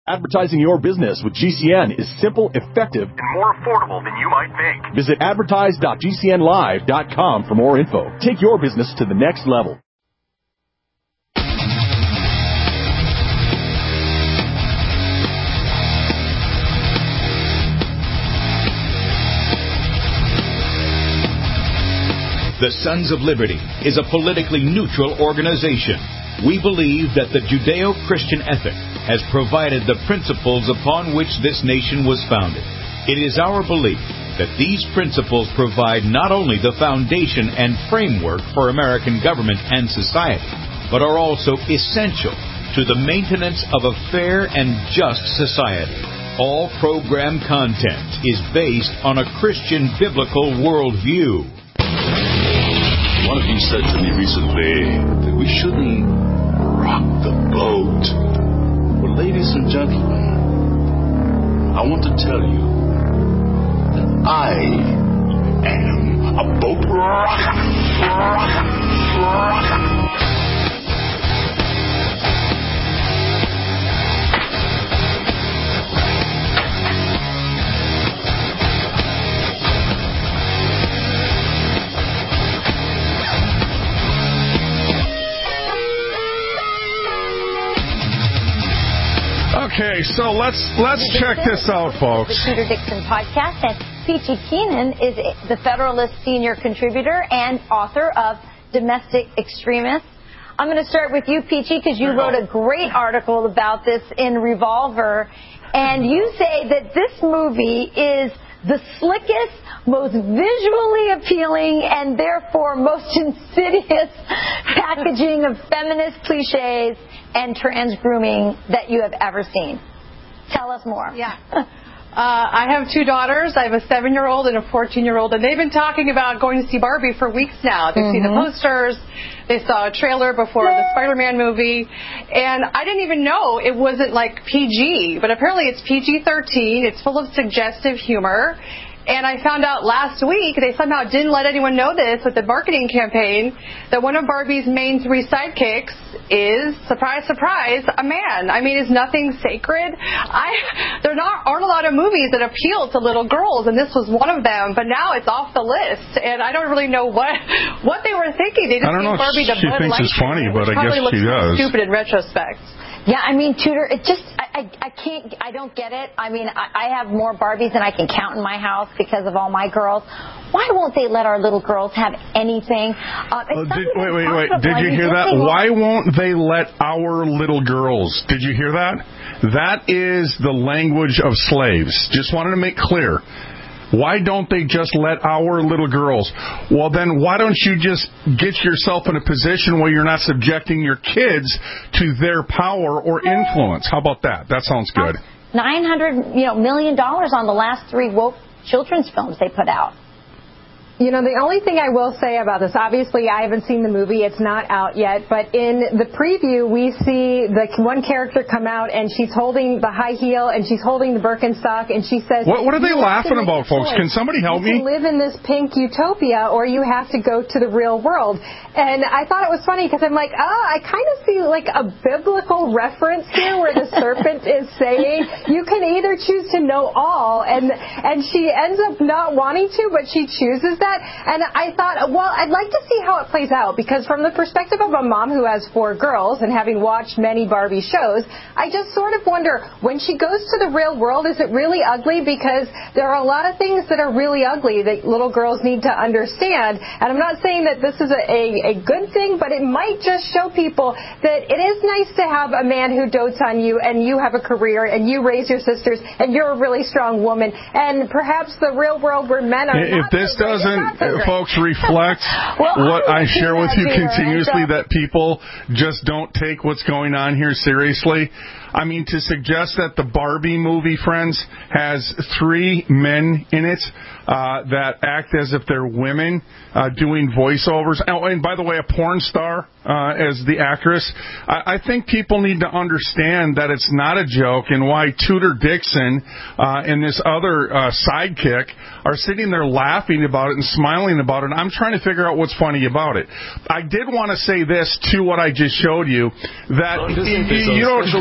Advertising your business with GCN is simple, effective, and more affordable than you might think. Visit advertise.gcnlive.com for more info. Take your business to the next level. The Sons of Liberty is a politically neutral organization. We believe that the Judeo-Christian ethic has provided the principles upon which this nation was founded. It is our belief that these principles provide not only the foundation and framework for American government and society, but are also essential to the maintenance of a fair and just society. All program content is based on a Christian biblical worldview. One of you said to me recently that we shouldn't rock the boat. Well, ladies and gentlemen, I want to tell you that I am a boat rocker. Okay, so let's check this out, folks. The Tudor Dixon podcast, and Peachy Keenan is the Federalist senior contributor and author of Domestic Extremists. I'm going to start with you, Peachy, because you wrote a great article about this in Revolver, and you say that this movie is the slickest, most visually appealing, and therefore most insidious packaging of feminist cliches and trans grooming that you have ever seen. Tell us more. Yeah. I have two daughters. I have a 7-year-old and a 14-year-old, and they've been talking about going to see Barbie for weeks now. They've seen the posters. They saw a trailer before the Spider-Man movie, and I didn't even know it wasn't like PG, but apparently it's PG-13. It's full of suggestive humor. And I found out last week they somehow didn't let anyone know this with the marketing campaign that one of Barbie's main 3 sidekicks is, surprise, surprise, a man. I mean, is nothing sacred? There aren't a lot of movies that appeal to little girls, and this was one of them. But now it's off the list, and I don't really know what they were thinking. They just I don't know. Barbie She thinks it's funny, but I guess she does. Stupid in retrospect. Yeah, I mean, Tudor, it just, I don't get it. I mean, I have more Barbies than I can count in my house because of all my girls. Why won't they let our little girls have anything? Wait. Did you hear that? Why won't they let our little girls? Did you hear that? That is the language of slaves. Just wanted to make clear. Why don't they just let our little girls? Well, then why don't you just get yourself in a position where you're not subjecting your kids to their power or influence? How about that? That sounds good. $900 million on the last 3 woke children's films they put out. You know, the only thing I will say about this, obviously I haven't seen the movie, it's not out yet, but in the preview we see the one character come out and she's holding the high heel and she's holding the Birkenstock and she says... What are they laughing about, folks? Can somebody help me? You can live in this pink utopia or you have to go to the real world. And I thought it was funny because I'm like, I kind of see like a biblical reference here where the serpent is saying, you can either choose to know all, and she ends up not wanting to, but she chooses that. And I thought, well, I'd like to see how it plays out, because from the perspective of a mom who has 4 girls and having watched many Barbie shows, I just sort of wonder, when she goes to the real world, is it really ugly? Because there are a lot of things that are really ugly that little girls need to understand. And I'm not saying that this is a good thing, but it might just show people that it is nice to have a man who dotes on you and you have a career and you raise your sisters and you're a really strong woman. And perhaps the real world where men are if this doesn't, folks, reflect what I share with you continuously, that people just don't take what's going on here seriously. I mean, to suggest that the Barbie movie, friends, has 3 men in it that act as if they're women doing voiceovers. Oh, and by the way, a porn star as the actress. I think people need to understand that it's not a joke, and why Tudor Dixon and this other sidekick are sitting there laughing about it and smiling about it. I'm trying to figure out what's funny about it. I did want to say this to what I just showed you, that, you know, for one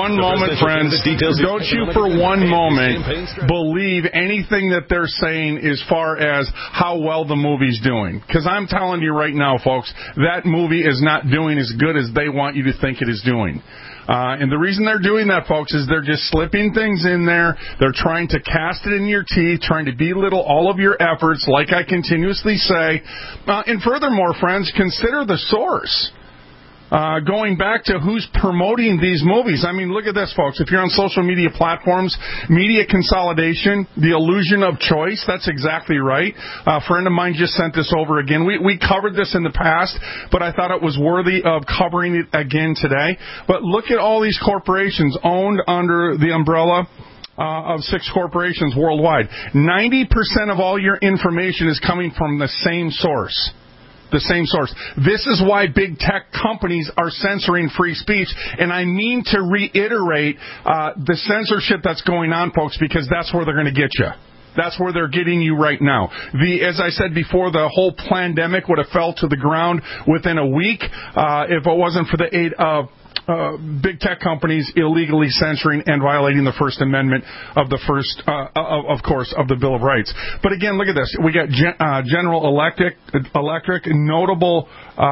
one moment, friends, don't you for one moment believe anything that they're saying as far as how well the movie's doing. Because I'm telling you right now, folks, that movie is not doing as good as they want you to think it is doing. And the reason they're doing that, folks, is they're just slipping things in there. They're trying to cast it in your teeth, trying to belittle all of your efforts, like I continuously say. And furthermore, friends, consider the source. Going back to who's promoting these movies. I mean, look at this, folks. If you're on social media platforms, media consolidation, the illusion of choice, that's exactly right. A friend of mine just sent this over again. We covered this in the past, but I thought it was worthy of covering it again today. But look at all these corporations owned under the umbrella of 6 corporations worldwide. 90% of all your information is coming from the same source. The same source. This is why big tech companies are censoring free speech, and I mean to reiterate the censorship that's going on, folks, because that's where they're going to get you. That's where they're getting you right now. As I said before, the whole pandemic would have fell to the ground within a week if it wasn't for the aid of big tech companies illegally censoring and violating the First Amendment of the of course, of the Bill of Rights. But again, look at this. We got General Electric, notable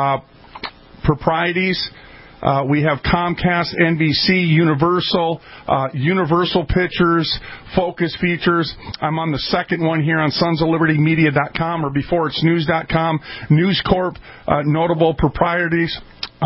proprieties. We have Comcast, NBC, Universal Pictures, Focus Features. I'm on the second one here on sonsoflibertymedia.com, or before it's news.com. News Corp, notable properties,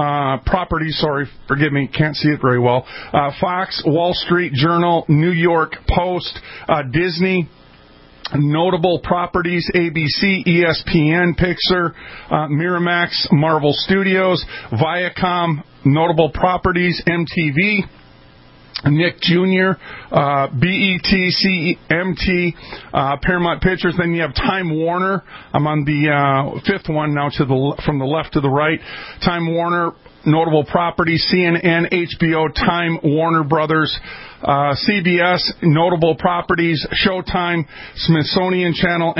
forgive me, can't see it very well. Fox, Wall Street Journal, New York Post, Disney, notable properties, ABC, ESPN, Pixar, Miramax, Marvel Studios, Viacom, notable properties, MTV, Nick Jr., BET, CMT, Paramount Pictures. Then you have Time Warner. I'm on the fifth one now, from the left to the right. Time Warner, notable properties, CNN, HBO, Time Warner Brothers, CBS, notable properties, Showtime, Smithsonian Channel,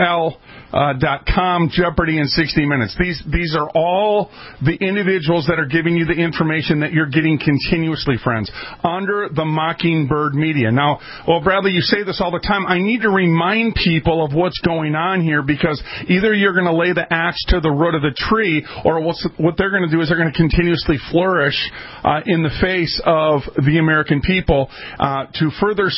NFL.com, Jeopardy, and 60 Minutes. These are all the individuals that are giving you the information that you're getting continuously, friends, under the Mockingbird Media. Now, well, Bradley, you say this all the time. I need to remind people of what's going on here, because either you're going to lay the axe to the root of the tree, or what they're going to do is they're going to continuously flourish in the face of the American people to further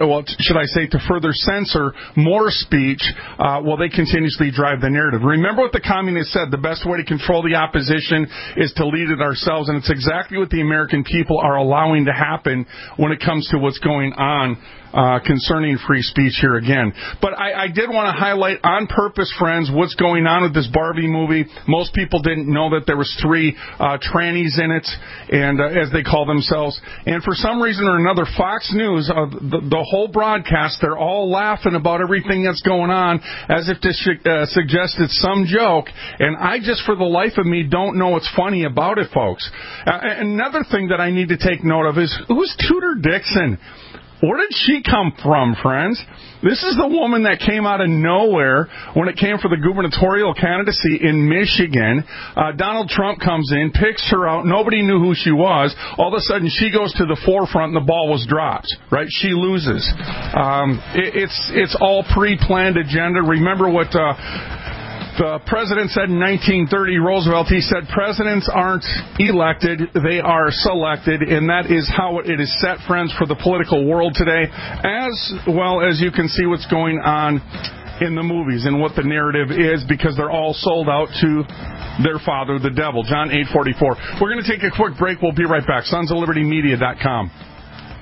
censor more speech while they continuously drive the narrative. Remember what the communists said: the best way to control the opposition is to lead it ourselves, and it's exactly what the American people are allowing to happen when it comes to what's going on concerning free speech here again. But I did want to highlight on purpose, friends, what's going on with this Barbie movie. Most people didn't know that there was 3 trannies in it, and as they call themselves. And for some reason or another, Fox News, the whole broadcast, they're all laughing about everything that's going on as if to suggest it's some joke. And I just, for the life of me, don't know what's funny about it, folks. Another thing that I need to take note of is, who's Tudor Dixon? Where did she come from, friends? This is the woman that came out of nowhere when it came for the gubernatorial candidacy in Michigan. Donald Trump comes in, picks her out. Nobody knew who she was. All of a sudden, she goes to the forefront, and the ball was dropped, right? She loses. It's all pre-planned agenda. Remember what the president said in 1930, Roosevelt. He said, presidents aren't elected, they are selected, and that is how it is set, friends, for the political world today, as well as you can see what's going on in the movies and what the narrative is, because they're all sold out to their father, the devil. John 8:44. We're going to take a quick break. We'll be right back. sonsoflibertymedia.com.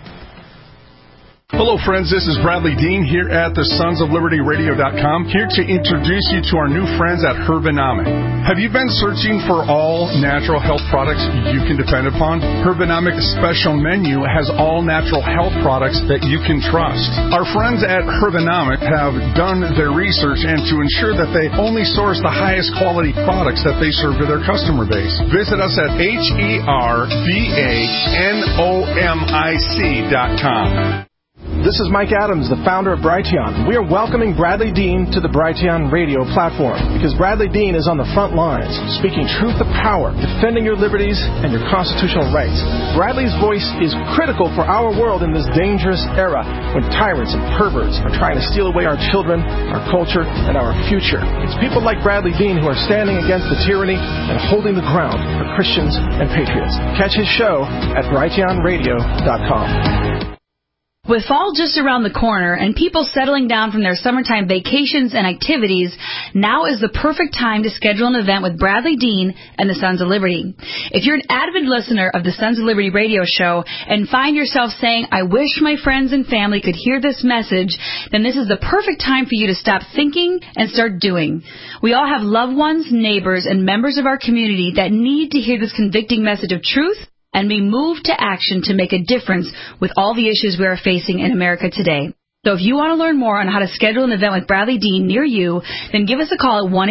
Hello, friends. This is Bradley Dean here at the sonsoflibertyradio.com, here to introduce you to our new friends at Herbanomic. Have you been searching for all natural health products you can depend upon? Herbanomic's special menu has all natural health products that you can trust. Our friends at Herbanomic have done their research, and to ensure that they only source the highest quality products that they serve to their customer base. Visit us at HERBANOMIC.com. This is Mike Adams, the founder of Brighteon. We are welcoming Bradley Dean to the Brighteon radio platform because Bradley Dean is on the front lines, speaking truth to power, defending your liberties and your constitutional rights. Bradley's voice is critical for our world in this dangerous era when tyrants and perverts are trying to steal away our children, our culture, and our future. It's people like Bradley Dean who are standing against the tyranny and holding the ground for Christians and patriots. Catch his show at brighteonradio.com. With fall just around the corner and people settling down from their summertime vacations and activities, now is the perfect time to schedule an event with Bradley Dean and the Sons of Liberty. If you're an avid listener of the Sons of Liberty radio show and find yourself saying, I wish my friends and family could hear this message, then this is the perfect time for you to stop thinking and start doing. We all have loved ones, neighbors, and members of our community that need to hear this convicting message of truth and be moved to action to make a difference with all the issues we are facing in America today. So if you want to learn more on how to schedule an event with Bradley Dean near you, then give us a call at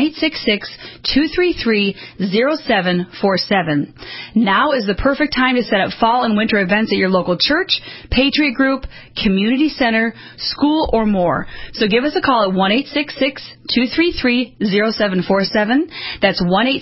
1-866-233-0747. Now is the perfect time to set up fall and winter events at your local church, patriot group, community center, school, or more. So give us a call at 1-866-233-0747. That's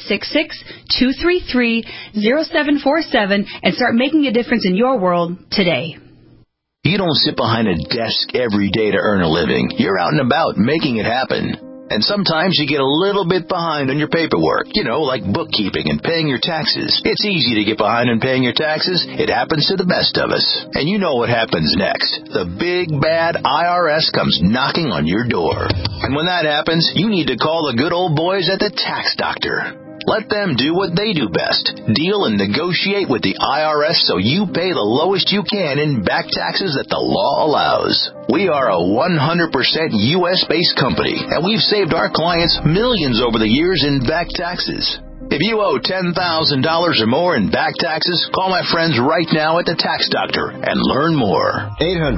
1-866-233-0747 and start making a difference in your world today. You don't sit behind a desk every day to earn a living. You're out and about making it happen. And sometimes you get a little bit behind on your paperwork, like bookkeeping and paying your taxes. It's easy to get behind on paying your taxes. It happens to the best of us. And you know what happens next. The big, bad IRS comes knocking on your door. And when that happens, you need to call the good old boys at the Tax Doctor. Let them do what they do best, deal and negotiate with the IRS so you pay the lowest you can in back taxes that the law allows. We are a 100% U.S.-based company, and we've saved our clients millions over the years in back taxes. If you owe $10,000 or more in back taxes, call my friends right now at the Tax Doctor and learn more.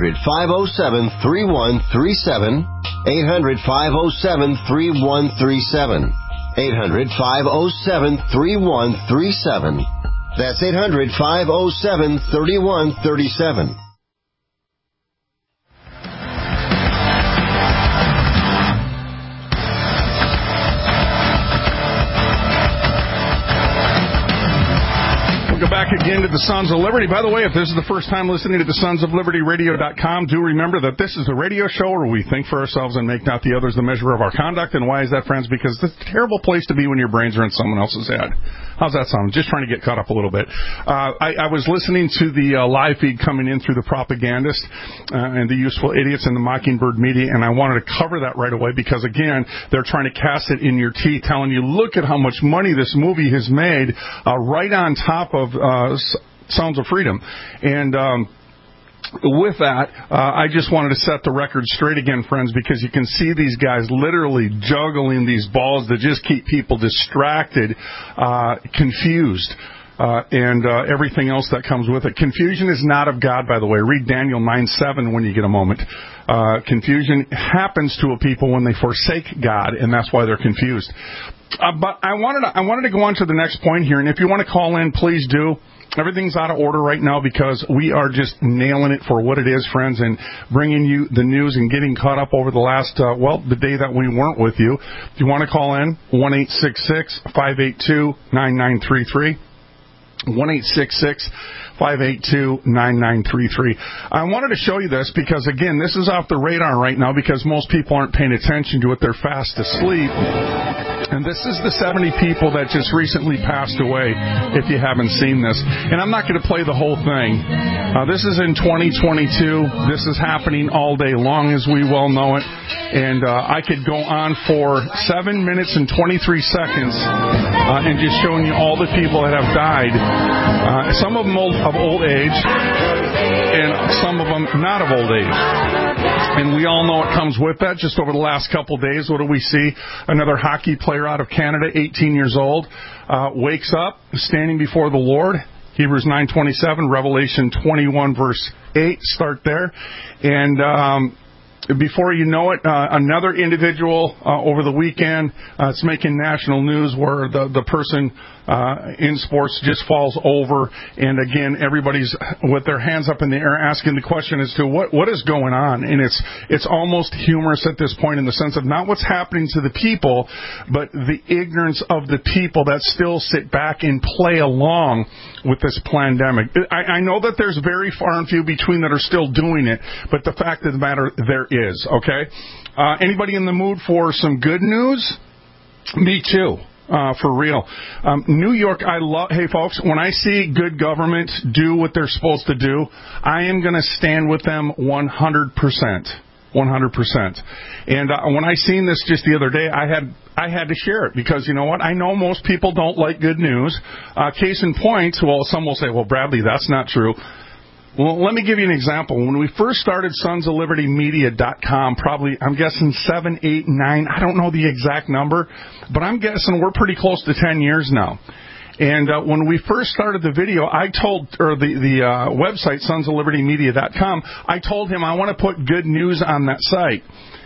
800-507-3137. 800-507-3137. 800-507-3137. That's 800-507-3137. Go back again to the Sons of Liberty. By the way, if this is the first time listening to the Sons of Liberty Radio.com, do remember that this is a radio show where we think for ourselves and make not the others the measure of our conduct. And why is that, friends? Because it's a terrible place to be when your brains are in someone else's head. How's that sound? Just trying to get caught up a little bit. I was listening to the live feed coming in through the propagandist and the useful idiots and the Mockingbird media, and I wanted to cover that right away because, again, they're trying to cast it in your teeth, telling you, look at how much money this movie has made right on top of Sounds of Freedom. And with that, I just wanted to set the record straight again, friends, because you can see these guys literally juggling these balls that just keep people distracted, confused, and everything else that comes with it. Confusion is not of God, by the way. Read Daniel 9:7 when you get a moment. Confusion happens to a people when they forsake God, and that's why they're confused. But I wanted to go on to the next point here, and if you want to call in, please do. Everything's out of order right now because we are just nailing it for what it is, friends, and bringing you the news and getting caught up over the last, the day that we weren't with you. If you want to call in, 1-866-582-9933. 1-866-582-9933. I wanted to show you this because, again, this is off the radar right now because most people aren't paying attention to it. They're fast asleep. And this is the 70 people that just recently passed away, if you haven't seen this. And I'm not going to play the whole thing. This is in 2022. This is happening all day long, as we well know it. And I could go on for 7 minutes and 23 seconds and just showing you all the people that have died. Some of them of old age, and some of them not of old age. And we all know it comes with that. Just over the last couple of days, what do we see? Another hockey player out of Canada, 18 years old, wakes up, standing before the Lord. Hebrews 9:27, Revelation 21, verse 8, start there. And before you know it, another individual over the weekend, it's making national news where the person in sports just falls over, and again, everybody's with their hands up in the air asking the question as to what is going on, and it's almost humorous at this point in the sense of not what's happening to the people, but the ignorance of the people that still sit back and play along with this pandemic. I know that there's very far and few between that are still doing it, but the fact of the matter, there is, okay? Anybody in the mood for some good news? Me too. For real. New York, hey folks, when I see good government do what they're supposed to do, I am going to stand with them 100%. 100%. And when I seen this just the other day, I had to share it because, you know what, I know most people don't like good news. Case in point, well, some will say, well, Bradley, that's not true. Well, let me give you an example. When we first started sonsoflibertymedia.com, probably, I'm guessing 7, 8, 9, I don't know the exact number, but I'm guessing we're pretty close to 10 years now. And when we first started the video, I told, or the website, sonsoflibertymedia.com, I told him I want to put good news on that site.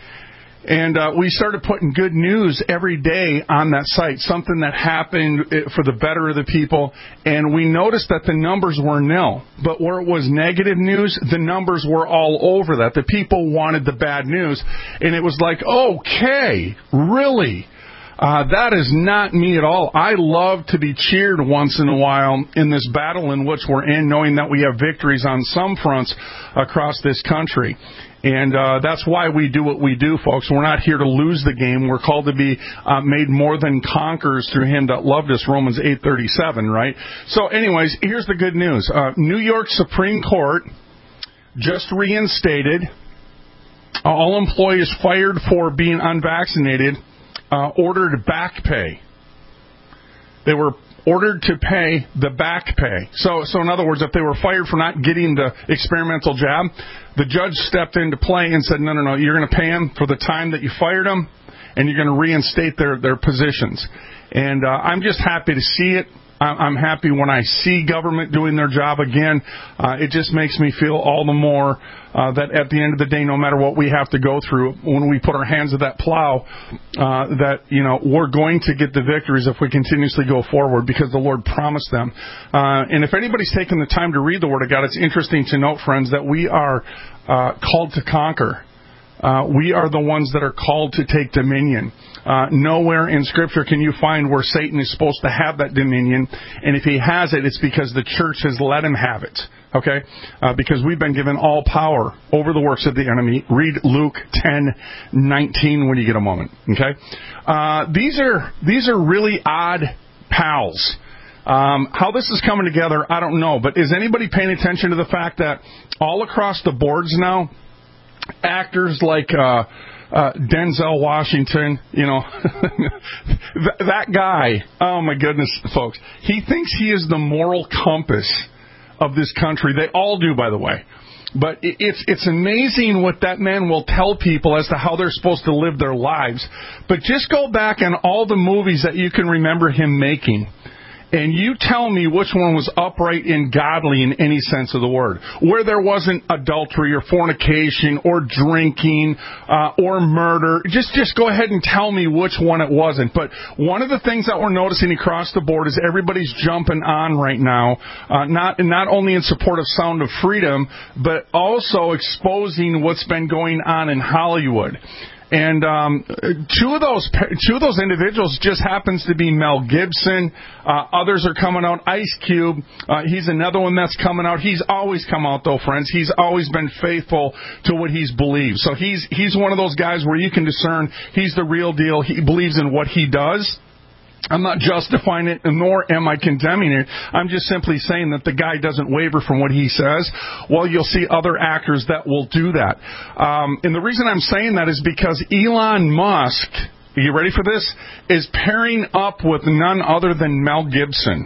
And we started putting good news every day on that site, something that happened for the better of the people. And we noticed that the numbers were nil. But where it was negative news, the numbers were all over that. The people wanted the bad news. And it was like, okay, really? That is not me at all. I love to be cheered once in a while in this battle in which we're in, knowing that we have victories on some fronts across this country. And that's why we do what we do, folks. We're not here to lose the game. We're called to be made more than conquerors through him that loved us, Romans 8:37, right? So anyways, here's the good news. New York Supreme Court just reinstated all employees fired for being unvaccinated ordered back pay. They were ordered to pay the back pay. So in other words, if they were fired for not getting the experimental jab, the judge stepped into play and said, no, you're going to pay them for the time that you fired them, and you're going to reinstate their positions. And I'm just happy to see it. I'm happy when I see government doing their job again. It just makes me feel all the more that at the end of the day, no matter what we have to go through, when we put our hands to that plow, that, we're going to get the victories if we continuously go forward because the Lord promised them. And if anybody's taken the time to read the Word of God, it's interesting to note, friends, that we are called to conquer. We are the ones that are called to take dominion. Nowhere in Scripture can you find where Satan is supposed to have that dominion, and if he has it, it's because the church has let him have it, okay? Because we've been given all power over the works of the enemy. Read Luke 10:19 when you get a moment, okay? These are really odd pals. How this is coming together, I don't know, but is anybody paying attention to the fact that all across the boards now, actors like Denzel Washington, that guy, oh my goodness, folks, he thinks he is the moral compass of this country. They all do, by the way. But it's amazing what that man will tell people as to how they're supposed to live their lives. But just go back on all the movies that you can remember him making, and you tell me which one was upright and godly in any sense of the word, where there wasn't adultery or fornication or drinking or murder. Just go ahead and tell me which one it wasn't. But one of the things that we're noticing across the board is everybody's jumping on right now, not only in support of Sound of Freedom, but also exposing what's been going on in Hollywood. And two of those individuals just happens to be Mel Gibson. Others are coming out. Ice Cube, he's another one that's coming out. He's always come out, though, friends. He's always been faithful to what he's believed. So he's one of those guys where you can discern he's the real deal. He believes in what he does. I'm not justifying it, nor am I condemning it. I'm just simply saying that the guy doesn't waver from what he says. Well, you'll see other actors that will do that. And the reason I'm saying that is because Elon Musk, are you ready for this, is pairing up with none other than Mel Gibson.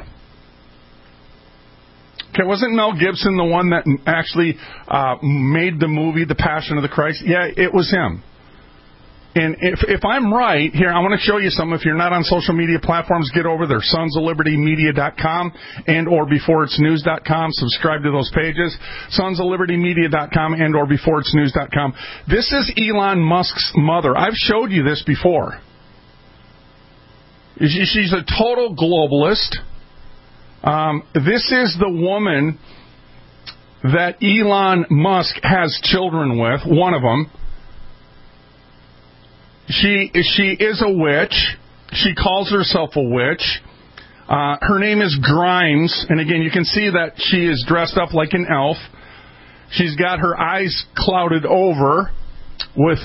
Okay, wasn't Mel Gibson the one that actually made the movie The Passion of the Christ? Yeah, it was him. And if I'm right, here, I want to show you some. If you're not on social media platforms, get over there, sonsoflibertymedia.com and or beforeitsnews.com. Subscribe to those pages, sonsoflibertymedia.com and or beforeitsnews.com. This is Elon Musk's mother. I've showed you this before. She's a total globalist. This is the woman that Elon Musk has children with, one of them. She is a witch. She calls herself a witch. Her name is Grimes, and again, you can see that she is dressed up like an elf. She's got her eyes clouded over with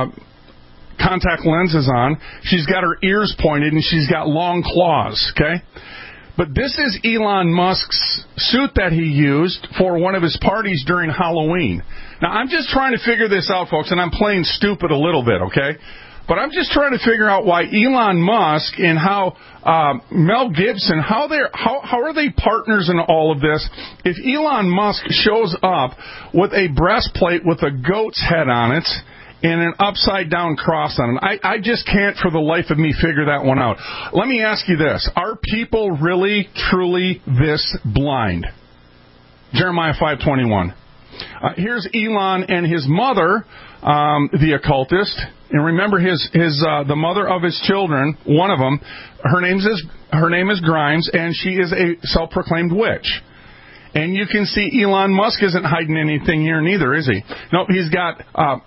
contact lenses on. She's got her ears pointed, and she's got long claws, okay? But this is Elon Musk's suit that he used for one of his parties during Halloween. Now, I'm just trying to figure this out, folks, and I'm playing stupid a little bit, okay? But I'm just trying to figure out why Elon Musk and how Mel Gibson, how are they partners in all of this? If Elon Musk shows up with a breastplate with a goat's head on it and an upside-down cross on it, I just can't for the life of me figure that one out. Let me ask you this. Are people really, truly this blind? Jeremiah 5:21. Here's Elon and his mother, the occultist. And remember, the mother of his children, one of them, her name is Grimes, and she is a self-proclaimed witch. And you can see Elon Musk isn't hiding anything here neither, is he? No, he's got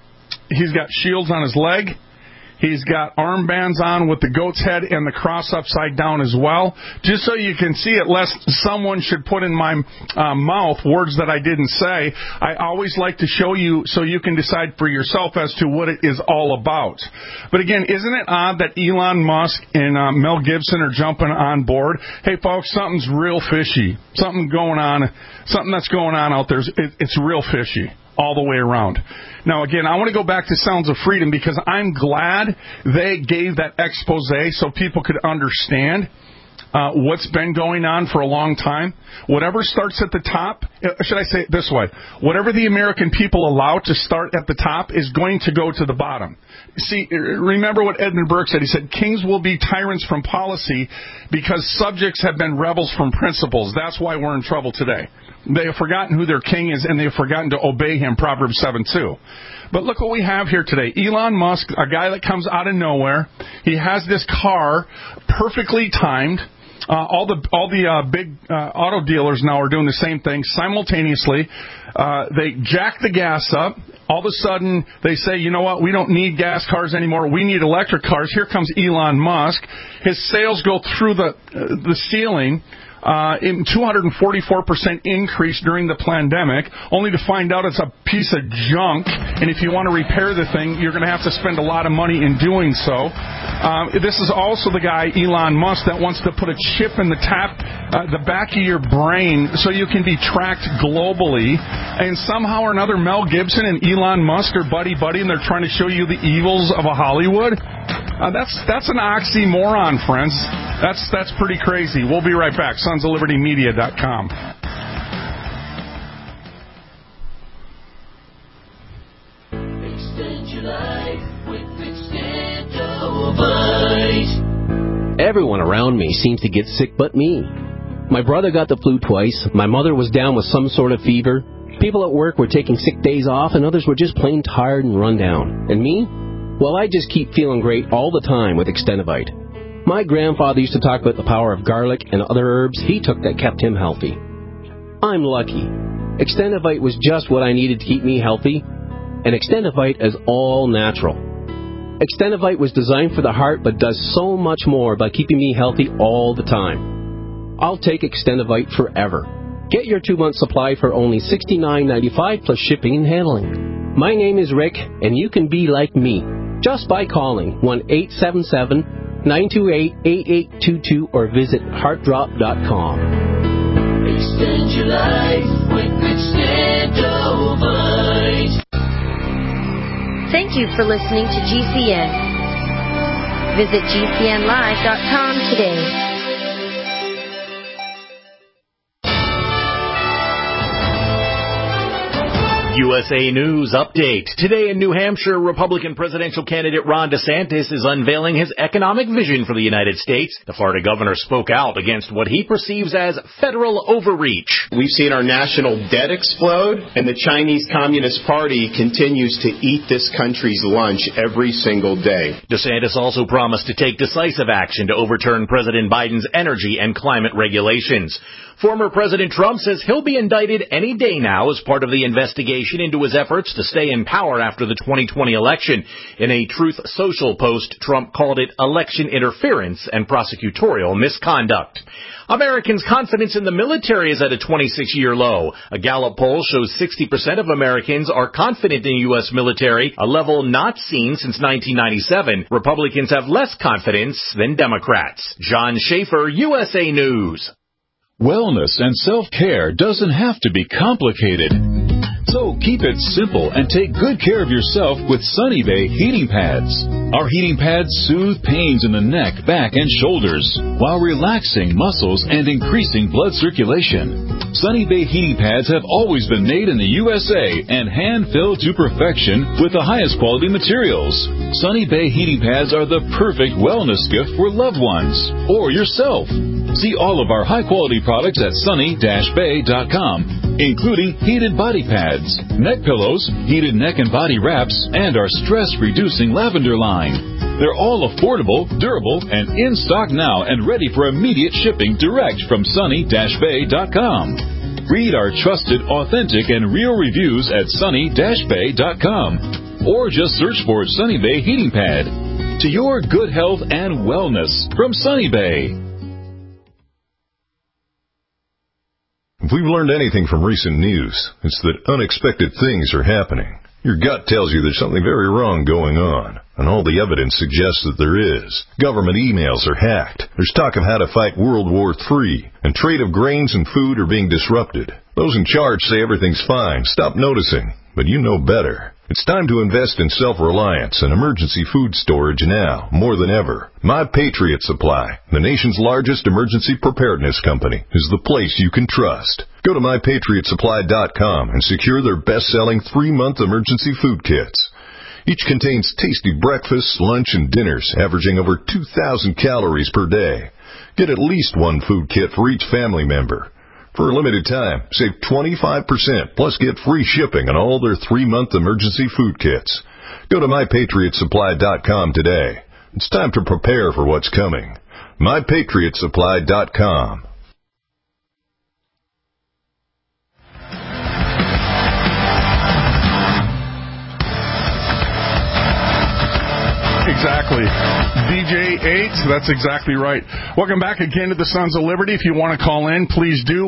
shields on his leg. He's got armbands on with the goat's head and the cross upside down as well. Just so you can see it, lest someone should put in my mouth words that I didn't say. I always like to show you so you can decide for yourself as to what it is all about. But again, isn't it odd that Elon Musk and Mel Gibson are jumping on board? Hey, folks, something's real fishy. Something that's going on out there. It's real fishy all the way around. Now, again, I want to go back to Sounds of Freedom because I'm glad they gave that expose so people could understand what's been going on for a long time. Whatever starts at the top, should I say it this way, whatever the American people allow to start at the top is going to go to the bottom. See, remember what Edmund Burke said. He said, kings will be tyrants from policy because subjects have been rebels from principles. That's why we're in trouble today. They have forgotten who their king is, and they have forgotten to obey him, Proverbs 7:2. But look what we have here today. Elon Musk, a guy that comes out of nowhere. He has this car perfectly timed. All the big auto dealers now are doing the same thing simultaneously. They jack the gas up. All of a sudden, they say, you know what, we don't need gas cars anymore. We need electric cars. Here comes Elon Musk. His sales go through the ceiling. 244% increase during the pandemic, only to find out it's a piece of junk. And if you want to repair the thing, you're going to have to spend a lot of money in doing so. This is also the guy, Elon Musk, that wants to put a chip in the back of your brain so you can be tracked globally. And somehow or another, Mel Gibson and Elon Musk are buddy-buddy, and they're trying to show you the evils of a Hollywood. That's an oxymoron, friends. That's pretty crazy. We'll be right back. SonsOfLibertyMedia.com. Extend your life with Extendovite. Everyone around me seems to get sick but me. My brother got the flu twice. My mother was down with some sort of fever. People at work were taking sick days off, and others were just plain tired and run down. And me? Well, I just keep feeling great all the time with Extendovite. My grandfather used to talk about the power of garlic and other herbs he took that kept him healthy. I'm lucky. Extendovite was just what I needed to keep me healthy, and Extendovite is all natural. Extendovite was designed for the heart but does so much more by keeping me healthy all the time. I'll take Extendovite forever. Get your 2-month supply for only $69.95 plus shipping and handling. My name is Rick, and you can be like me just by calling 1-877-928-8822 or visit heartdrop.com. Extend your life with Extendovite. Thank you for listening to GCN. Visit GCNlive.com today. USA News Update. Today in New Hampshire, Republican presidential candidate Ron DeSantis is unveiling his economic vision for the United States. The Florida governor spoke out against what he perceives as federal overreach. We've seen our national debt explode, and the Chinese Communist Party continues to eat this country's lunch every single day. DeSantis also promised to take decisive action to overturn President Biden's energy and climate regulations. Former President Trump says he'll be indicted any day now as part of the investigation into his efforts to stay in power after the 2020 election. In a Truth Social post, Trump called it election interference and prosecutorial misconduct. Americans' confidence in the military is at a 26-year low. A Gallup poll shows 60% of Americans are confident in U.S. military, a level not seen since 1997. Republicans have less confidence than Democrats. John Schaefer, USA News. Wellness and self-care doesn't have to be complicated. So keep it simple and take good care of yourself with Sunny Bay heating pads. Our heating pads soothe pains in the neck, back, and shoulders while relaxing muscles and increasing blood circulation. Sunny Bay heating pads have always been made in the USA and hand-filled to perfection with the highest quality materials. Sunny Bay heating pads are the perfect wellness gift for loved ones or yourself. See all of our high-quality products at sunny-bay.com, including heated body pads, neck pillows, heated neck and body wraps, and our stress-reducing lavender line. They're all affordable, durable, and in stock now and ready for immediate shipping direct from sunny-bay.com. Read our trusted, authentic, and real reviews at sunny-bay.com or just search for Sunny Bay Heating Pad. To your good health and wellness from Sunny Bay. If we've learned anything from recent news, it's that unexpected things are happening. Your gut tells you there's something very wrong going on, and all the evidence suggests that there is. Government emails are hacked. There's talk of how to fight World War III, and trade of grains and food are being disrupted. Those in charge say everything's fine. Stop noticing, but you know better. It's time to invest in self-reliance and emergency food storage now, more than ever. My Patriot Supply, the nation's largest emergency preparedness company, is the place you can trust. Go to MyPatriotSupply.com and secure their best-selling 3-month emergency food kits. Each contains tasty breakfasts, lunch, and dinners, averaging over 2,000 calories per day. Get at least one food kit for each family member. For a limited time, save 25%, plus get free shipping on all their 3-month emergency food kits. Go to MyPatriotSupply.com today. It's time to prepare for what's coming. MyPatriotSupply.com. Exactly. DJ 8, that's exactly right. Welcome back again to the Sons of Liberty. If you want to call in, please do.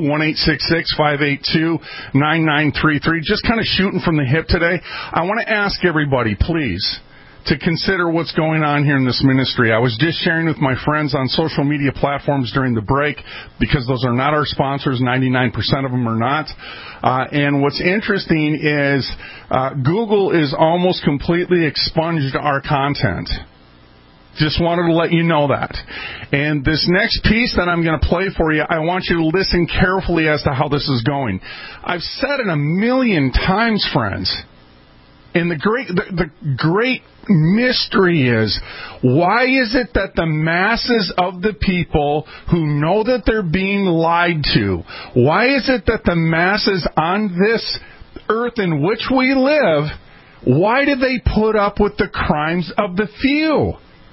1-866-582-9933. Just kind of shooting from the hip today. I want to ask everybody, please, to consider what's going on here in this ministry. I was just sharing with my friends on social media platforms during the break, because those are not our sponsors. 99% of them are not. And what's interesting is Google is almost completely expunged our content. Just wanted to let you know that. And this next piece that I'm going to play for you, I want you to listen carefully as to how this is going. I've said it 1,000,000 times, friends. And the great mystery is, why is it that the masses of the people who know that they're being lied to, why is it that the masses on this earth in which we live, why do they put up with the crimes of the few?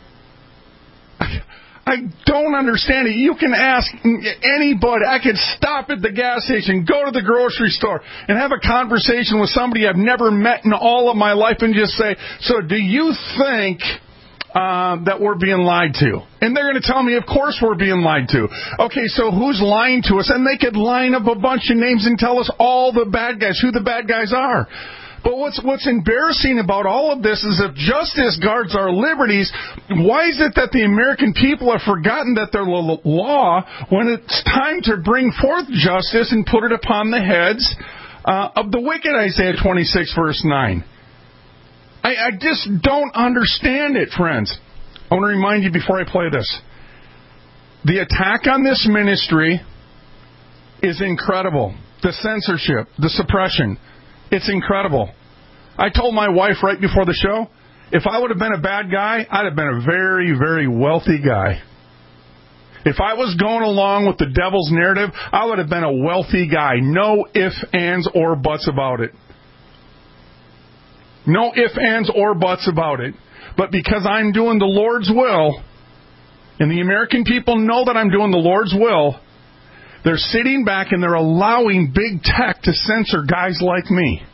I don't understand it. You can ask anybody. I could stop at the gas station, go to the grocery store, and have a conversation with somebody I've never met in all of my life and just say, so do you think that we're being lied to? And they're going to tell me, of course we're being lied to. Okay, so who's lying to us? And they could line up a bunch of names and tell us all the bad guys, who the bad guys are. But what's embarrassing about all of this is, if justice guards our liberties, why is it that the American people have forgotten that they're law when it's time to bring forth justice and put it upon the heads of the wicked? Isaiah 26, verse 9. I just don't understand it, friends. I want to remind you before I play this. The attack on this ministry is incredible. The censorship, the suppression. It's incredible. I told my wife right before the show, if I would have been a bad guy, I'd have been a very, very wealthy guy. If I was going along with the devil's narrative, I would have been a wealthy guy. No ifs, ands, or buts about it. No ifs, ands, or buts about it. But because I'm doing the Lord's will, and the American people know that I'm doing the Lord's will, they're sitting back and they're allowing big tech to censor guys like me.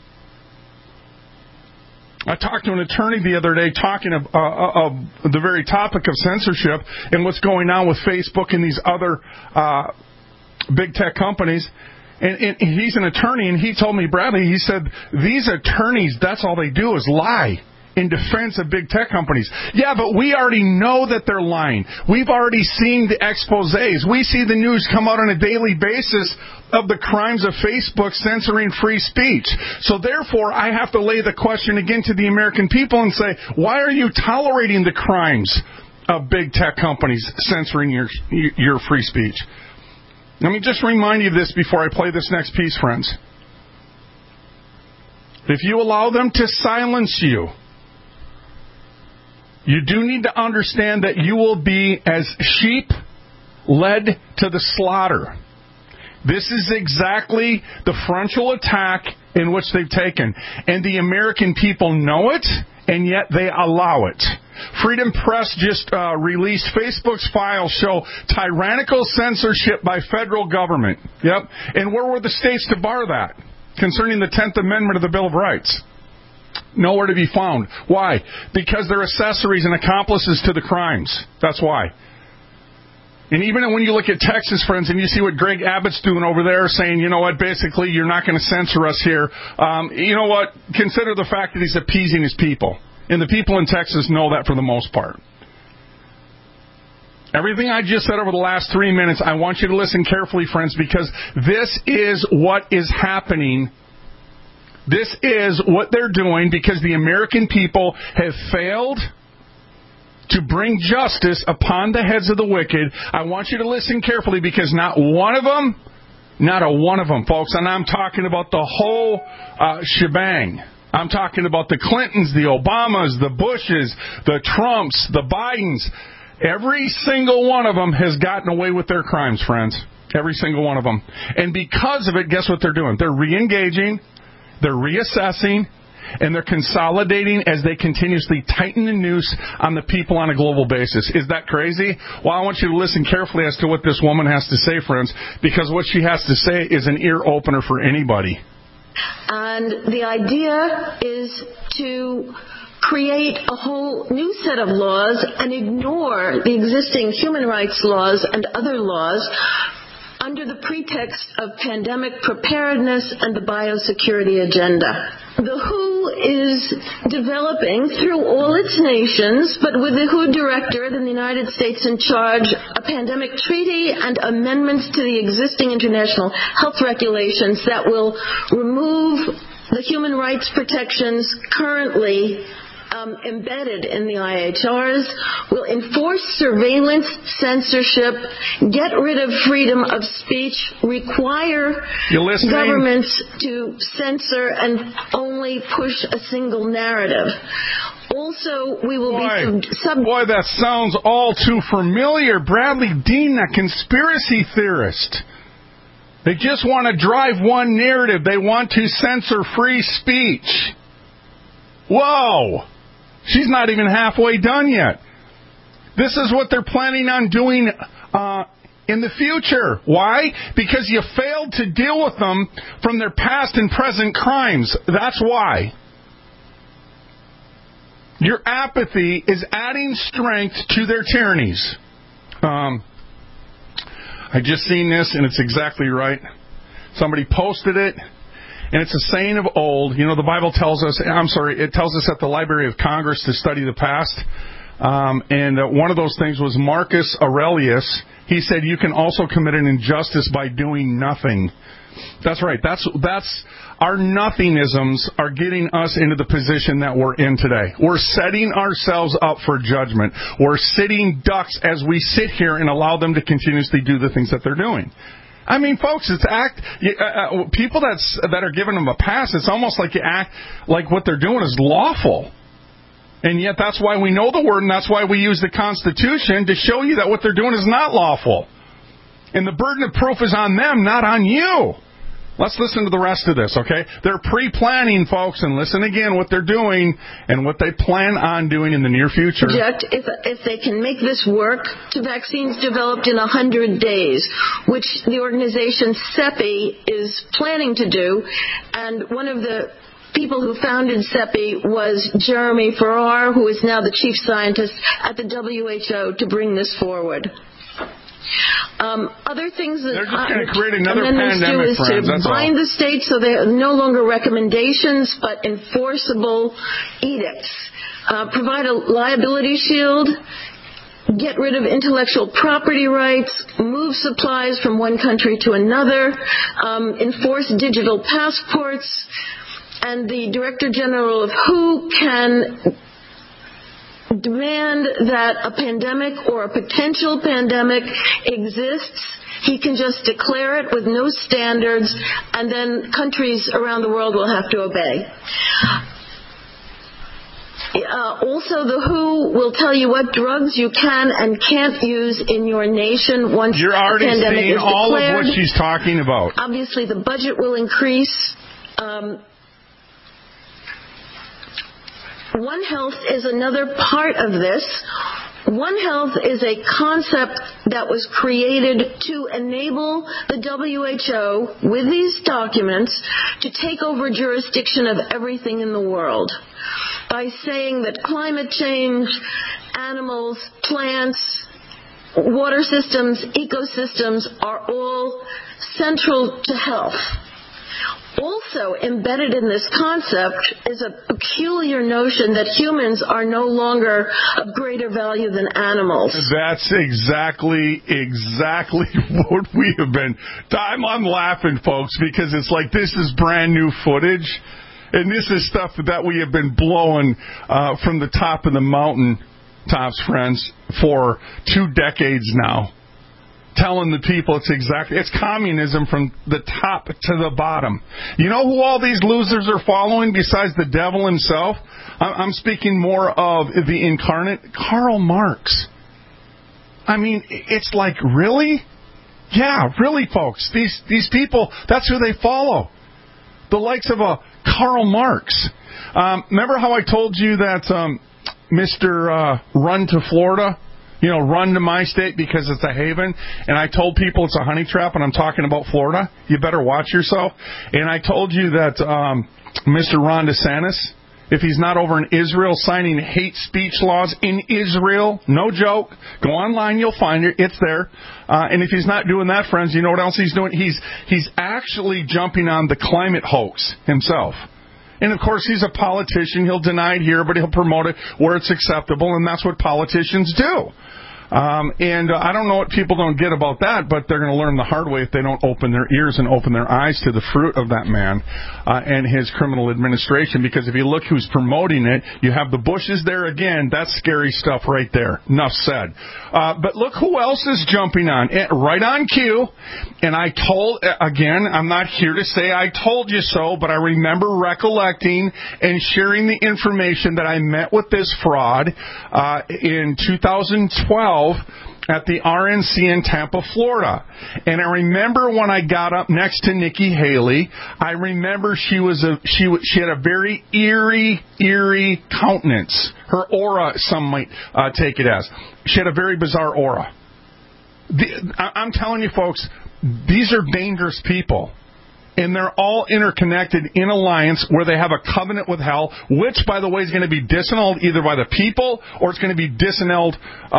I talked to an attorney the other day talking of the very topic of censorship and what's going on with Facebook and these other big tech companies. And he's an attorney, and he told me, Bradley, he said, these attorneys, that's all they do is lie in defense of big tech companies. Yeah, but we already know that they're lying. We've already seen the exposés. We see the news come out on a daily basis of the crimes of Facebook censoring free speech. So therefore, I have to lay the question again to the American people and say, why are you tolerating the crimes of big tech companies censoring your free speech? Let me just remind you of this before I play this next piece, friends. If you allow them to silence you, you do need to understand that you will be as sheep led to the slaughter. This is exactly the frontal attack in which they've taken. And the American people know it, and yet they allow it. Freedom Press just released Facebook's files show tyrannical censorship by federal government. Yep. And where were the states to bar that? Concerning the 10th Amendment of the Bill of Rights. Nowhere to be found. Why? Because they're accessories and accomplices to the crimes. That's why. And even when you look at Texas, friends, and you see what Greg Abbott's doing over there, saying, you know what, basically you're not going to censor us here. You know what? Consider the fact that he's appeasing his people. And the people in Texas know that for the most part. Everything I just said over the last 3 minutes, I want you to listen carefully, friends, because this is what is happening. This is what they're doing because the American people have failed to bring justice upon the heads of the wicked. I want you to listen carefully because not one of them, folks, and I'm talking about the whole shebang. I'm talking about the Clintons, the Obamas, the Bushes, the Trumps, the Bidens. Every single one of them has gotten away with their crimes, friends. Every single one of them. And because of it, guess what they're doing? They're re-engaging, they're reassessing, and they're consolidating as they continuously tighten the noose on the people on a global basis. Is that crazy? Well, I want you to listen carefully as to what this woman has to say, friends, because what she has to say is an ear-opener for anybody. And the idea is to create a whole new set of laws and ignore the existing human rights laws and other laws under the pretext of pandemic preparedness and the biosecurity agenda. The WHO is developing through all its nations, but with the WHO director in the United States in charge, a pandemic treaty and amendments to the existing international health regulations that will remove the human rights protections currently embedded in the IHRs, will enforce surveillance, censorship, get rid of freedom of speech, require governments to censor and only push a single narrative. Also, we will Boy, that sounds all too familiar. Bradley Dean, that conspiracy theorist. They just want to drive one narrative. They want to censor free speech. Whoa! She's not even halfway done yet. This is what they're planning on doing in the future. Why? Because you failed to deal with them from their past and present crimes. That's why. Your apathy is adding strength to their tyrannies. I just seen this, and it's exactly right. Somebody posted it. And it's a saying of old. You know, the Bible tells us, it tells us at the Library of Congress to study the past. And one of those things was Marcus Aurelius. He said, you can also commit an injustice by doing nothing. That's right. That's our nothingisms are getting us into the position that we're in today. We're setting ourselves up for judgment. We're sitting ducks as we sit here and allow them to continuously do the things that they're doing. I mean, folks, it's people that are giving them a pass, it's almost like you act like what they're doing is lawful. And yet that's why we know the Word, and that's why we use the Constitution to show you that what they're doing is not lawful. And the burden of proof is on them, not on you. Let's listen to the rest of this, okay? They're pre-planning, folks, and listen again what they're doing and what they plan on doing in the near future. If they can make this work to vaccines developed in 100 days, which the organization CEPI is planning to do, and one of the people who founded CEPI was Jeremy Farrar, who is now the chief scientist at the WHO, to bring this forward. Other things that they're just going to create another amendments do is to bind the states so they're no longer recommendations but enforceable edicts. Provide a liability shield. Get rid of intellectual property rights, move supplies from one country to another, enforce digital passports, and the Director General of WHO can demand that a pandemic or a potential pandemic exists. He can just declare it with no standards, and then countries around the world will have to obey. Also, the WHO will tell you what drugs you can and can't use in your nation once You're already a pandemic seeing is all declared. of what she's talking about. Obviously, the budget will increase. One Health is another part of this. One Health is a concept that was created to enable the WHO, with these documents, to take over jurisdiction of everything in the world by saying that climate change, animals, plants, water systems, ecosystems are all central to health. Also embedded in this concept is a peculiar notion that humans are no longer of greater value than animals. That's exactly what we have been. I'm laughing, folks, because it's like this is brand new footage, and this is stuff that we have been blowing from the top of the mountain tops, friends, for 2 decades now. Telling the people it's communism from the top to the bottom. You know who all these losers are following besides the devil himself? I'm speaking more of the incarnate, Karl Marx. I mean, it's like, really? Yeah, really, folks. These people, that's who they follow. The likes of a Karl Marx. Remember how I told you that Mr. Run to Florida? You know, run to my state because it's a haven. And I told people it's a honey trap, and I'm talking about Florida. You better watch yourself. And I told you that Mr. Ron DeSantis, if he's not over in Israel signing hate speech laws in Israel, no joke, go online, you'll find it. It's there. And if he's not doing that, friends, you know what else he's doing? He's actually jumping on the climate hoax himself. And, of course, he's a politician. He'll deny it here, but he'll promote it where it's acceptable, and that's what politicians do. And I don't know what people don't get about that, but they're going to learn the hard way if they don't open their ears and open their eyes to the fruit of that man and his criminal administration. Because if you look who's promoting it, you have the Bushes there again. That's scary stuff right there. Enough said. But look who else is jumping on. Right on cue. And I told, again, I'm not here to say I told you so, but I remember recollecting and sharing the information that I met with this fraud in 2012 at the RNC in Tampa, Florida. And I remember when I got up next to Nikki Haley, I remember she had a very eerie countenance. Her aura, some might take it as. She had a very bizarre aura. I'm telling you, folks, these are dangerous people. And they're all interconnected in alliance where they have a covenant with hell, which, by the way, is going to be disannulled either by the people or it's going to be disannulled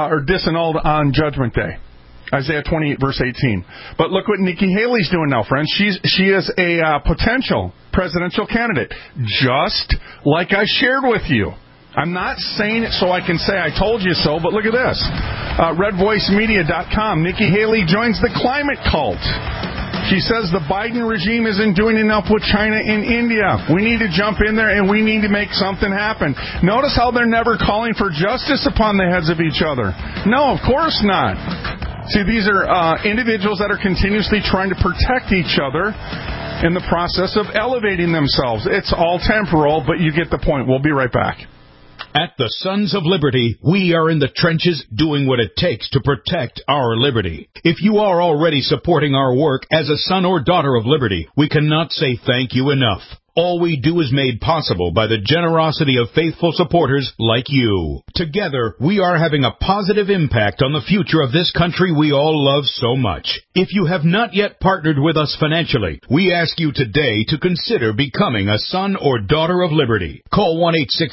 on Judgment Day. Isaiah 28, verse 18. But look what Nikki Haley's doing now, friends. She is a potential presidential candidate, just like I shared with you. I'm not saying it so I can say I told you so, but look at this. RedVoiceMedia.com. Nikki Haley joins the climate cult. She says the Biden regime isn't doing enough with China and India. We need to jump in there and we need to make something happen. Notice how they're never calling for justice upon the heads of each other. No, of course not. See, these are individuals that are continuously trying to protect each other in the process of elevating themselves. It's all temporal, but you get the point. We'll be right back. At the Sons of Liberty, we are in the trenches doing what it takes to protect our liberty. If you are already supporting our work as a son or daughter of liberty, we cannot say thank you enough. All we do is made possible by the generosity of faithful supporters like you. Together, we are having a positive impact on the future of this country we all love so much. If you have not yet partnered with us financially, we ask you today to consider becoming a son or daughter of liberty. Call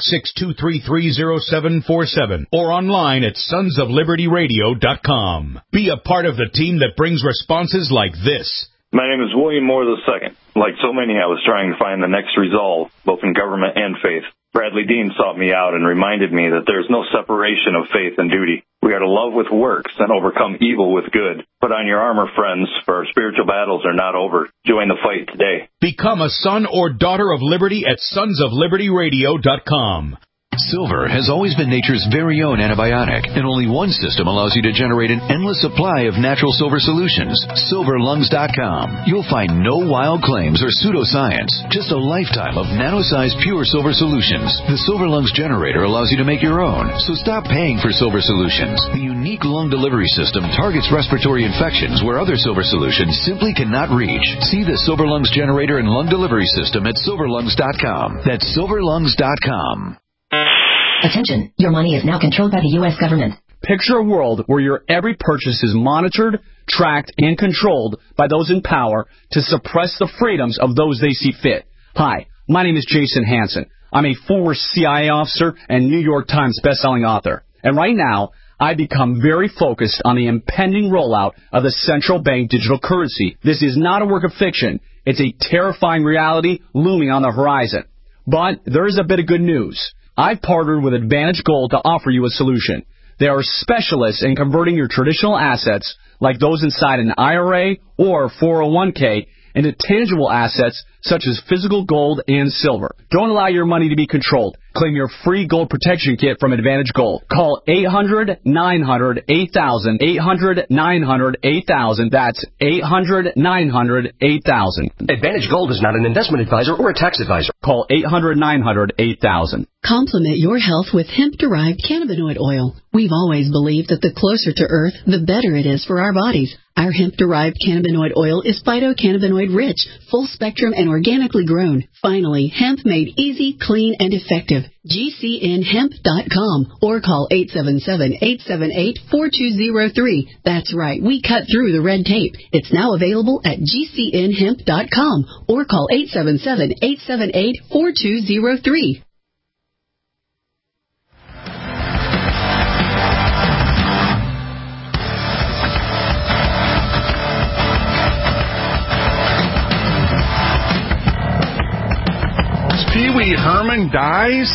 1-866-233-0747 or online at sonsoflibertyradio.com. Be a part of the team that brings responses like this. My name is William Moore II. Like so many, I was trying to find the next resolve, both in government and faith. Bradley Dean sought me out and reminded me that there is no separation of faith and duty. We are to love with works and overcome evil with good. Put on your armor, friends, for our spiritual battles are not over. Join the fight today. Become a son or daughter of liberty at sonsoflibertyradio.com. Silver has always been nature's very own antibiotic, and only one system allows you to generate an endless supply of natural silver solutions. SilverLungs.com. You'll find no wild claims or pseudoscience, just a lifetime of nano-sized pure silver solutions. The Silver Lungs generator allows you to make your own, so stop paying for silver solutions. The unique lung delivery system targets respiratory infections where other silver solutions simply cannot reach. See the Silver Lungs generator and lung delivery system at SilverLungs.com. That's SilverLungs.com. Attention, your money is now controlled by the U.S. government. Picture a world where your every purchase is monitored, tracked, and controlled by those in power to suppress the freedoms of those they see fit. Hi, my name is Jason Hansen. I'm a former CIA officer and New York Times bestselling author. And right now, I become very focused on the impending rollout of the central bank digital currency. This is not a work of fiction. It's a terrifying reality looming on the horizon. But there is a bit of good news. I've partnered with Advantage Gold to offer you a solution. They are specialists in converting your traditional assets, like those inside an IRA or 401k, into tangible assets such as physical gold and silver. Don't allow your money to be controlled. Claim your free gold protection kit from Advantage Gold. Call 800-900-8000, 800-900-8000. That's 800-900-8000. Advantage Gold is not an investment advisor or a tax advisor. Call 800-900-8000. Complement your health with hemp-derived cannabinoid oil. We've always believed that the closer to Earth, the better it is for our bodies. Our hemp-derived cannabinoid oil is phytocannabinoid rich, full spectrum, and organically grown. Finally, hemp made easy, clean, and effective. GCNhemp.com or call 877-878-4203. That's right, we cut through the red tape. It's now available at GCNhemp.com or call 877-878-4203. Pee Wee Herman dies?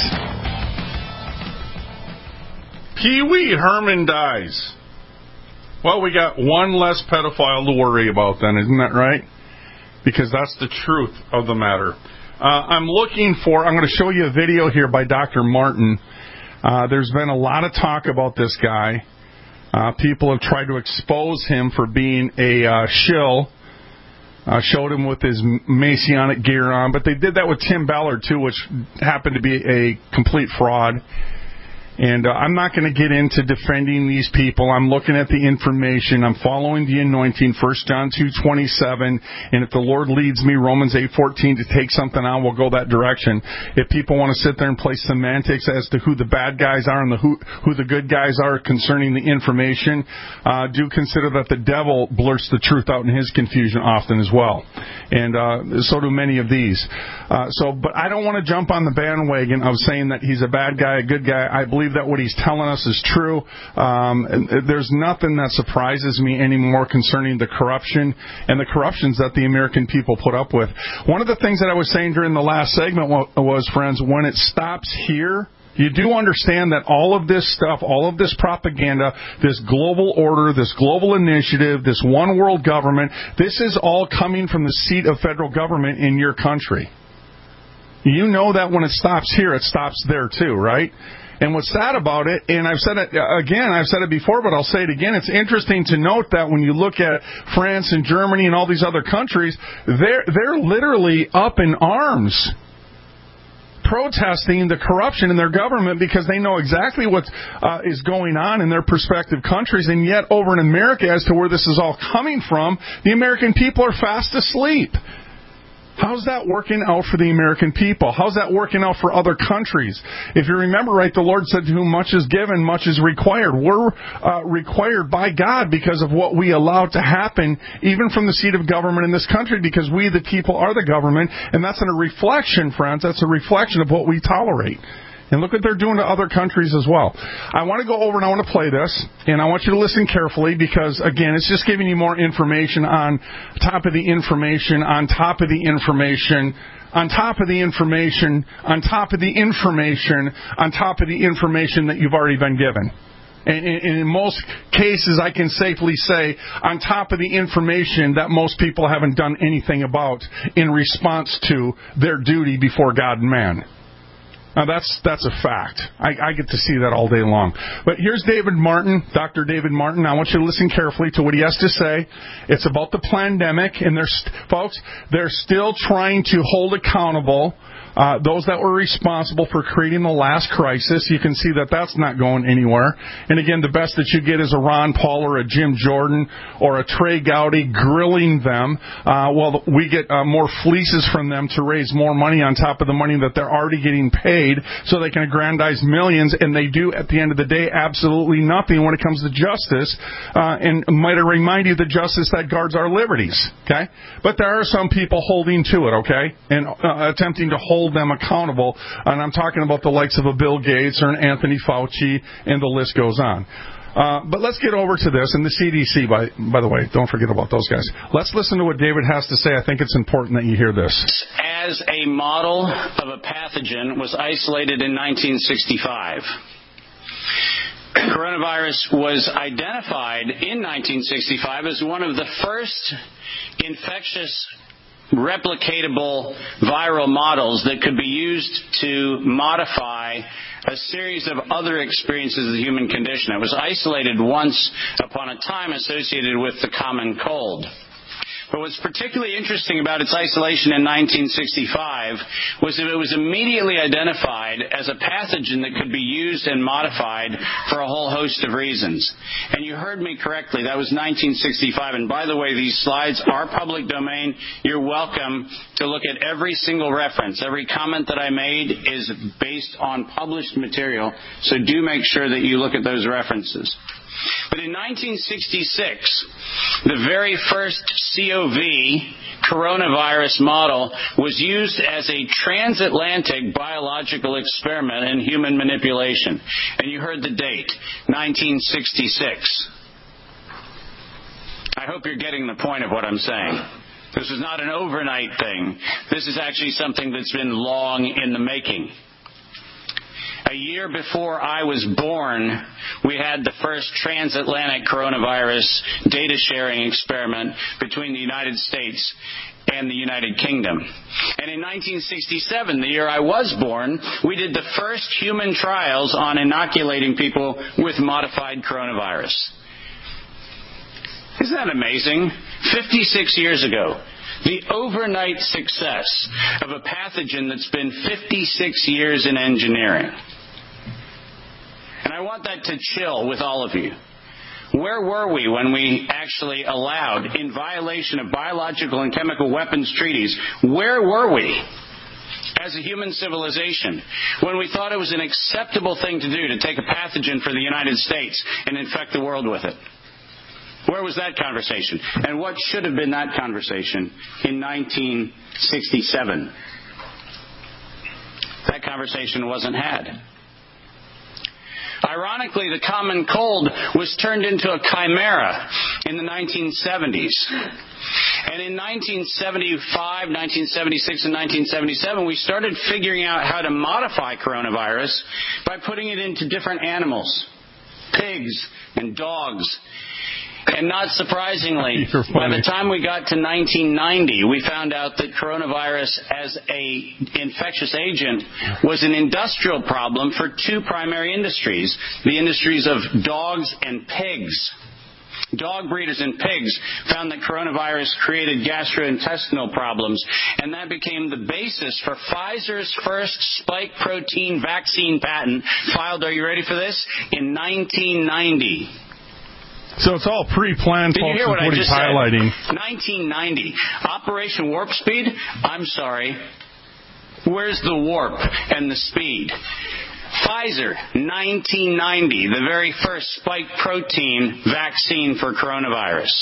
Pee Wee Herman dies. Well, we got one less pedophile to worry about then, isn't that right? Because that's the truth of the matter. I'm going to show you a video here by Dr. Martin. There's been a lot of talk about this guy. People have tried to expose him for being a shill. Showed him with his Masonic gear on, but they did that with Tim Ballard too, which happened to be a complete fraud. And I'm not going to get into defending these people. I'm looking at the information. I'm following the anointing, 1 John 2:27. And if the Lord leads me, Romans 8:14, to take something on, we'll go that direction. If people want to sit there and play semantics as to who the bad guys are and who the good guys are concerning the information, do consider that the devil blurts the truth out in his confusion often as well. And so do many of these. But I don't want to jump on the bandwagon of saying that he's a bad guy, a good guy. I believe that what he's telling us is true. There's nothing that surprises me anymore concerning the corruption and the corruptions that the American people put up with. One of the things that I was saying during the last segment was, friends, when it stops here, you do understand that all of this stuff, all of this propaganda, this global order, this global initiative, this one world government, this is all coming from the seat of federal government in your country. You know that when it stops here, it stops there too, right? And what's sad about it, and I've said it before, but I'll say it again, it's interesting to note that when you look at France and Germany and all these other countries, they're literally up in arms protesting the corruption in their government because they know exactly what is going on in their respective countries, and yet over in America, as to where this is all coming from, the American people are fast asleep. How's that working out for the American people? How's that working out for other countries? If you remember right, the Lord said, to whom much is given, much is required. We're required by God because of what we allow to happen, even from the seat of government in this country, because we, the people, are the government, and that's a reflection, friends. That's a reflection of what we tolerate. And look what they're doing to other countries as well. I want to go over and I want to play this, and I want you to listen carefully because, again, it's just giving you more information on top of the information, on top of the information, on top of the information, on top of the information, on top of the information that you've already been given. And in most cases, I can safely say, on top of the information that most people haven't done anything about in response to their duty before God and man. Now, that's a fact. I get to see that all day long. But here's David Martin, Dr. David Martin. I want you to listen carefully to what he has to say. It's about the pandemic, and folks, they're still trying to hold accountable those that were responsible for creating the last crisis. You can see that that's not going anywhere. And again, the best that you get is a Ron Paul or a Jim Jordan or a Trey Gowdy grilling them. Well, we get more fleeces from them to raise more money on top of the money that they're already getting paid, so they can aggrandize millions, and they do, at the end of the day, absolutely nothing when it comes to justice. And might I remind you, the justice that guards our liberties, okay? But there are some people holding to it, okay, and attempting to hold them accountable, and I'm talking about the likes of a Bill Gates or an Anthony Fauci, and the list goes on. But let's get over to this, and the CDC, by the way, don't forget about those guys. Let's listen to what David has to say. I think it's important that you hear this. As a model of a pathogen was isolated in 1965. Coronavirus was identified in 1965 as one of the first infectious replicatable viral models that could be used to modify a series of other experiences of the human condition. It was isolated once upon a time associated with the common cold. But what's particularly interesting about its isolation in 1965 was that it was immediately identified as a pathogen that could be used and modified for a whole host of reasons. And you heard me correctly. That was 1965. And by the way, these slides are public domain. You're welcome to look at every single reference. Every comment that I made is based on published material. So do make sure that you look at those references. But in 1966, the very first COV coronavirus model was used as a transatlantic biological experiment in human manipulation. And you heard the date, 1966. I hope you're getting the point of what I'm saying. This is not an overnight thing. This is actually something that's been long in the making. A year before I was born, we had the first transatlantic coronavirus data sharing experiment between the United States and the United Kingdom. And in 1967, the year I was born, we did the first human trials on inoculating people with modified coronavirus. Isn't that amazing? 56 years ago. The overnight success of a pathogen that's been 56 years in engineering. And I want that to chill with all of you. Where were we when we actually allowed, in violation of biological and chemical weapons treaties, where were we as a human civilization when we thought it was an acceptable thing to do to take a pathogen for the United States and infect the world with it? Where was that conversation? And what should have been that conversation in 1967? That conversation wasn't had. Ironically, the common cold was turned into a chimera in the 1970s. And in 1975, 1976, and 1977, we started figuring out how to modify coronavirus by putting it into different animals, pigs and dogs. And not surprisingly, by the time we got to 1990, we found out that coronavirus as a infectious agent was an industrial problem for two primary industries, the industries of dogs and pigs. Dog breeders and pigs found that coronavirus created gastrointestinal problems, and that became the basis for Pfizer's first spike protein vaccine patent filed, are you ready for this, in 1990. So it's all pre-planned, folks, is what he's highlighting. 1990. Operation Warp Speed? I'm sorry. Where's the warp and the speed? Pfizer, 1990, the very first spike protein vaccine for coronavirus.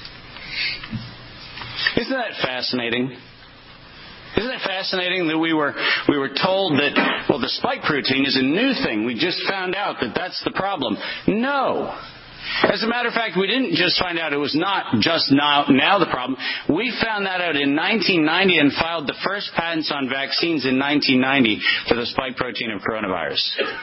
Isn't that fascinating? Isn't it fascinating that we were told that, well, the spike protein is a new thing. We just found out that that's the problem. No. As a matter of fact, we didn't just find out it was not just now the problem. We found that out in 1990 and filed the first patents on vaccines in 1990 for the spike protein of coronavirus.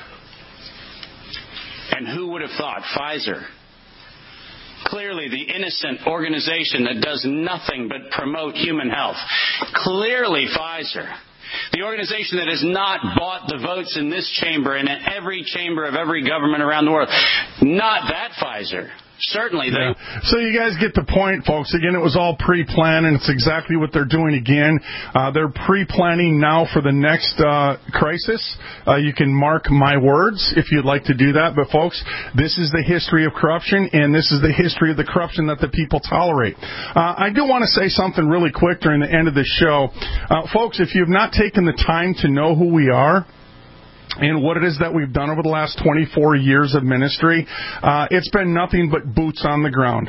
And who would have thought? Pfizer. Clearly the innocent organization that does nothing but promote human health. Clearly Pfizer. The organization that has not bought the votes in this chamber and in every chamber of every government around the world. Not that Pfizer. Certainly. So you guys get the point, folks. Again, it was all pre-planned, and it's exactly what they're doing again. They're pre-planning now for the next crisis. You can mark my words if you'd like to do that. But, folks, this is the history of corruption, and this is the history of the corruption that the people tolerate. I do want to say something really quick during the end of the show. Folks, if you've not taken the time to know who we are, and what it is that we've done over the last 24 years of ministry, it's been nothing but boots on the ground.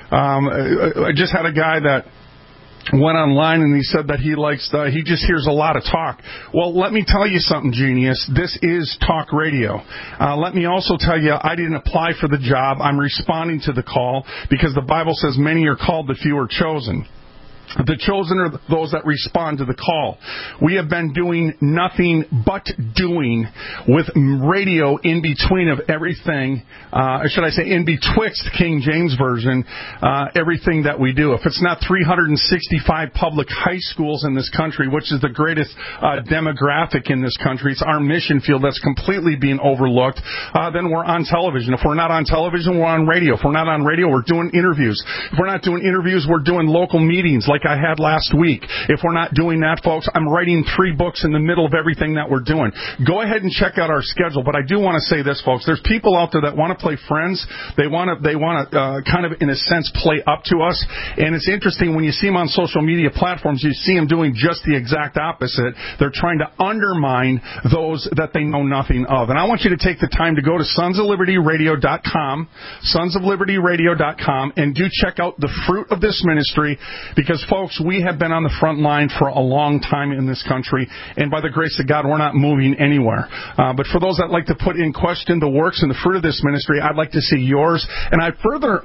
I just had a guy that went online and he said that he just hears a lot of talk. Well, let me tell you something, genius. This is talk radio. Let me also tell you, I didn't apply for the job. I'm responding to the call because the Bible says many are called, but few are chosen. The chosen are those that respond to the call. We have been doing nothing but doing with radio in between of everything, or should I say in betwixt King James Version, everything that we do. If it's not 365 public high schools in this country, which is the greatest demographic in this country, it's our mission field that's completely being overlooked, then we're on television. If we're not on television, we're on radio. If we're not on radio, we're doing interviews. If we're not doing interviews, we're doing local meetings like I had last week. If we're not doing that, folks, I'm writing 3 books in the middle of everything that we're doing. Go ahead and check out our schedule. But I do want to say this, folks. There's people out there that want to play friends. They want to kind of, in a sense, play up to us. And it's interesting when you see them on social media platforms, you see them doing just the exact opposite. They're trying to undermine those that they know nothing of. And I want you to take the time to go to sonsoflibertyradio.com, sonsoflibertyradio.com, and do check out the fruit of this ministry, because, folks, we have been on the front line for a long time in this country, and by the grace of God, we're not moving anywhere. But for those that like to put in question the works and the fruit of this ministry, I'd like to see yours. And I further,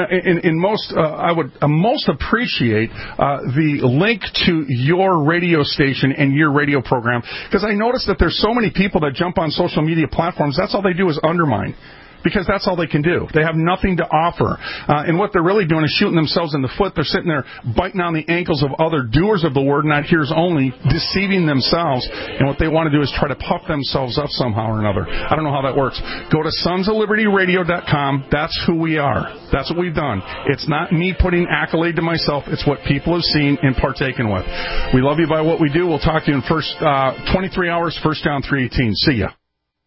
I would most appreciate the link to your radio station and your radio program, because I notice that there's so many people that jump on social media platforms. That's all they do is undermine. Because that's all they can do. They have nothing to offer. And what they're really doing is shooting themselves in the foot. They're sitting there biting on the ankles of other doers of the word, not hearers only, deceiving themselves. And what they want to do is try to puff themselves up somehow or another. I don't know how that works. Go to sonsoflibertyradio.com. That's who we are. That's what we've done. It's not me putting accolade to myself. It's what people have seen and partaken with. We love you by what we do. We'll talk to you in 23 hours, 1 John 3:18. See ya.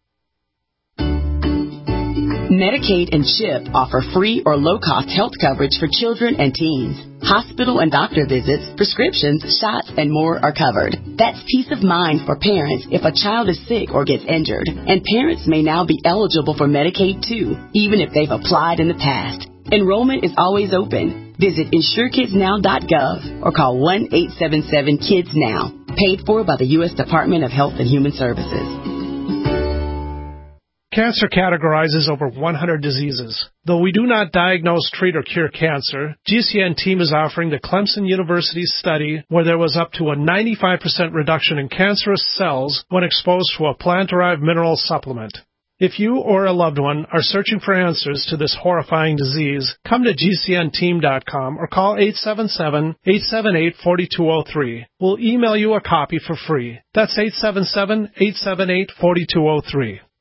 Medicaid and CHIP offer free or low-cost health coverage for children and teens. Hospital and doctor visits, prescriptions, shots, and more are covered. That's peace of mind for parents if a child is sick or gets injured. And parents may now be eligible for Medicaid, too, even if they've applied in the past. Enrollment is always open. Visit InsureKidsNow.gov or call 1-877-KIDS-NOW. Paid for by the U.S. Department of Health and Human Services. Cancer categorizes over 100 diseases. Though we do not diagnose, treat, or cure cancer, GCN team is offering the Clemson University study where there was up to a 95% reduction in cancerous cells when exposed to a plant-derived mineral supplement. If you or a loved one are searching for answers to this horrifying disease, come to GCNteam.com or call 877-878-4203. We'll email you a copy for free. That's 877-878-4203.